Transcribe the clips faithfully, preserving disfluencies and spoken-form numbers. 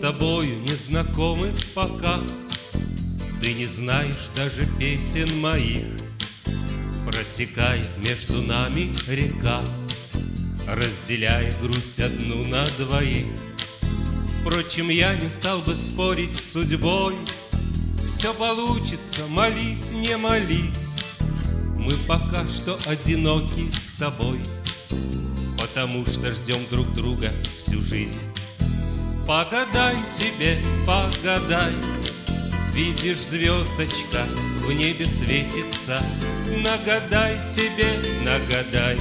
тобою не знакомы пока. Ты не знаешь даже песен моих. Протекает между нами река, разделяя грусть одну на двоих. Впрочем, я не стал бы спорить с судьбой. Все получится, молись, не молись. Мы пока что одиноки с тобой, потому что ждем друг друга всю жизнь. Погадай себе, погадай. Видишь, звездочка в небе светится. Нагадай себе, нагадай.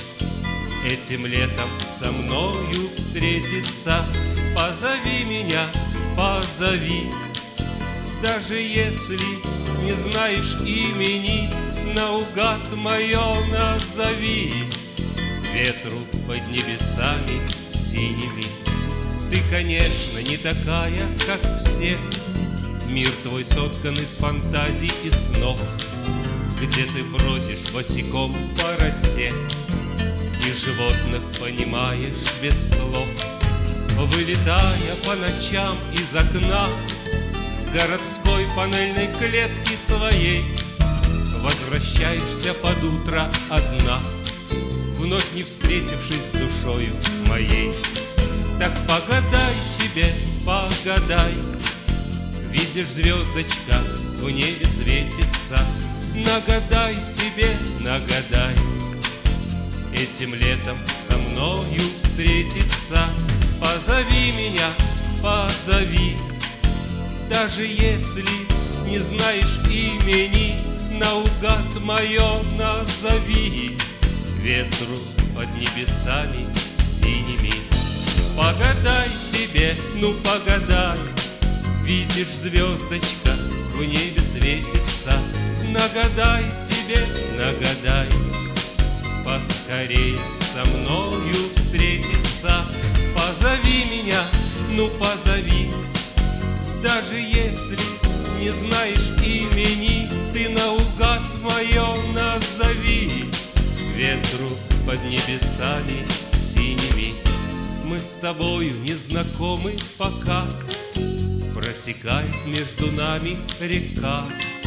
Этим летом со мною встретиться. Позови меня, позови. Даже если не знаешь имени, наугад мое назови. Ветру под небесами синими. Ты, конечно, не такая, как все. Мир твой соткан из фантазий и снов, где ты бродишь босиком по росе и животных понимаешь без слов. Вылетая по ночам из окна городской панельной клетки своей, возвращаешься под утро одна, вновь не встретившись с душою моей. Так погадай себе, погадай. Видишь, звездочка в небе светится. Нагадай себе, нагадай. Этим летом со мною встретиться. Позови меня, позови. Даже если не знаешь имени, наугад мое назови. Ветру под небесами синими. Погадай себе, ну погадай. Видишь, звездочка в небе светится. Нагадай себе, нагадай. Поскорее со мною встретиться. Позови меня, ну позови. Даже если не знаешь имени, ты наугад мое назови. Ветру под небесами синими. Мы с тобою не знакомы пока. Протекает между нами река.